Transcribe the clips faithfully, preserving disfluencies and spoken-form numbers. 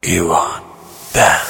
ایوان بند.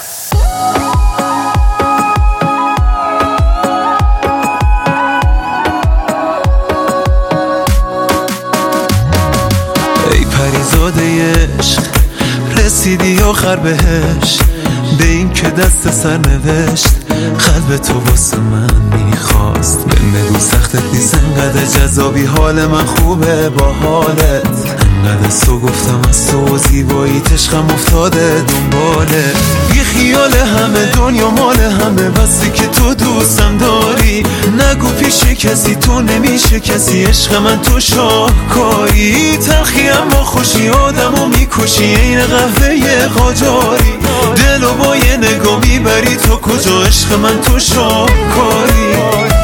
ای پریزاده عشق رسیدی آخر بهش، به این که دست سر نوشت قلب تو واسه من میخواست. بگو سختت نیست انقدر جذابی، حال من خوبه با حالت انقدر سو گفتم از تو زیبایی عشقم افتاده دنباله. بی خیال همه دنیا مال همه، بسی که تو دوستم داری نگو پیش کسی تو نمیشه کسی. عشق من تو شاهکاری تلخی اما خوشی آدمو میکشی این قهوه قاجاری. دلو با یه نگاه میبری تو کجا، عشق من تو شاهکاری.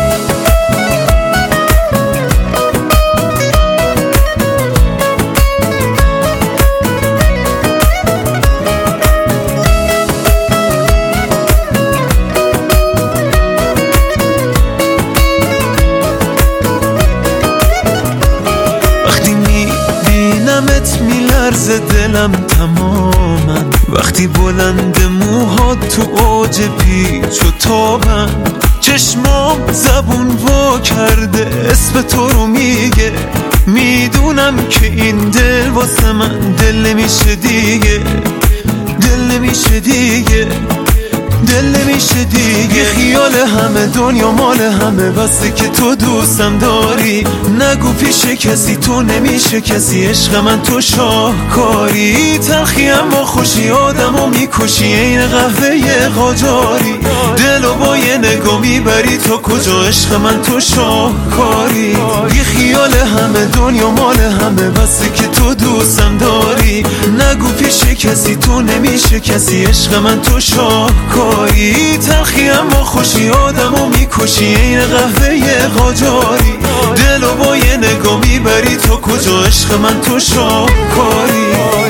وقتی میبینمت میلرزه دلم تماما، وقتی بلند موهات تو اوج پیچ و تابم، چشمام زبون وا کرده اسم تو رو میگه. میدونم که این دل واسه من دل نمیشه دیگه، دل نمیشه دیگه، دل نمیشه دیگه. خیال همه دنیا مال همه، بسه که تو دوستم داری نگو پیش کسی تو نمیشه کسی. عشق من تو شاهکاری تلخی اما خوشی آدمو میکشی این قهوه قاجاری. دلو با یه نگاه میبری تو کجا، عشق من تو شاهکاری. بی خیال همه دنیا مال همه، بسه که تو دوستم داری نگو پیش کسی تو نمیشه کسی. عشق من تو شاهکاری تلخی اما خوشی آدمو میکشی این قهوه قاجاری. دلو با یه نگاه میبری تو کجا، عشق من تو شاهکاری.